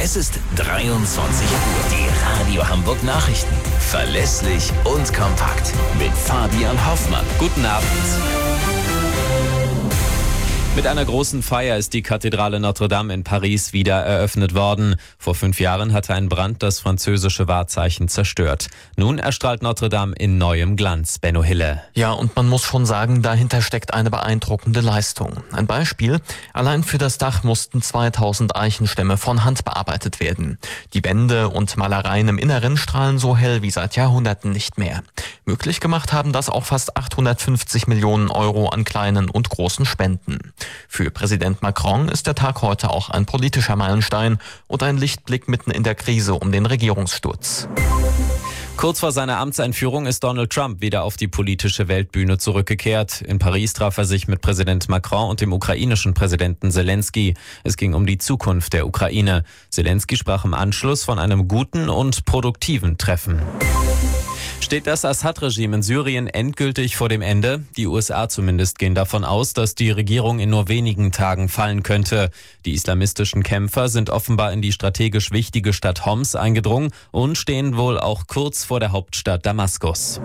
Es ist 23 Uhr. Die Radio Hamburg Nachrichten. Verlässlich und kompakt. Mit Fabian Hoffmann. Guten Abend. Mit einer großen Feier ist die Kathedrale Notre Dame in Paris wieder eröffnet worden. Vor 5 Jahren hatte ein Brand das französische Wahrzeichen zerstört. Nun erstrahlt Notre Dame in neuem Glanz. Benno Hille. Ja, und man muss schon sagen, dahinter steckt eine beeindruckende Leistung. Ein Beispiel: Allein für das Dach mussten 2000 Eichenstämme von Hand bearbeitet werden. Die Wände und Malereien im Inneren strahlen so hell wie seit Jahrhunderten nicht mehr. Möglich gemacht haben das auch fast 850 Millionen Euro an kleinen und großen Spenden. Für Präsident Macron ist der Tag heute auch ein politischer Meilenstein und ein Lichtblick mitten in der Krise um den Regierungssturz. Kurz vor seiner Amtseinführung ist Donald Trump wieder auf die politische Weltbühne zurückgekehrt. In Paris traf er sich mit Präsident Macron und dem ukrainischen Präsidenten Zelensky. Es ging um die Zukunft der Ukraine. Zelensky sprach im Anschluss von einem guten und produktiven Treffen. Steht das Assad-Regime in Syrien endgültig vor dem Ende? Die USA zumindest gehen davon aus, dass die Regierung in nur wenigen Tagen fallen könnte. Die islamistischen Kämpfer sind offenbar in die strategisch wichtige Stadt Homs eingedrungen und stehen wohl auch kurz vor der Hauptstadt Damaskus.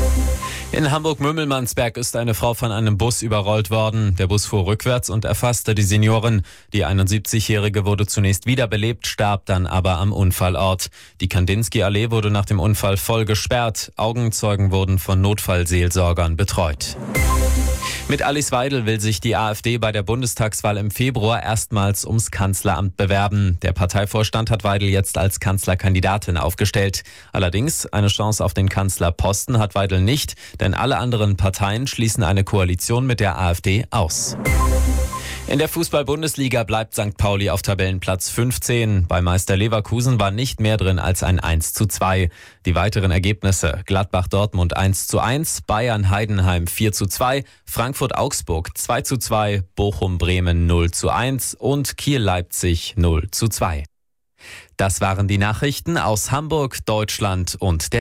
In Hamburg-Mömelmannsberg ist eine Frau von einem Bus überrollt worden. Der Bus fuhr rückwärts und erfasste die Seniorin. Die 71-Jährige wurde zunächst wiederbelebt, starb dann aber am Unfallort. Die Kandinsky-Allee wurde nach dem Unfall voll gesperrt. Augenzeugen wurden von Notfallseelsorgern betreut. Mit Alice Weidel will sich die AfD bei der Bundestagswahl im Februar erstmals ums Kanzleramt bewerben. Der Parteivorstand hat Weidel jetzt als Kanzlerkandidatin aufgestellt. Allerdings eine Chance auf den Kanzlerposten hat Weidel nicht, denn alle anderen Parteien schließen eine Koalition mit der AfD aus. In der Fußball-Bundesliga bleibt St. Pauli auf Tabellenplatz 15. Bei Meister Leverkusen war nicht mehr drin als ein 1:2. Die weiteren Ergebnisse: Gladbach-Dortmund 1:1, Bayern-Heidenheim 4:2, Frankfurt-Augsburg 2:2, Bochum-Bremen 0:1 und Kiel-Leipzig 0:2. Das waren die Nachrichten aus Hamburg, Deutschland und der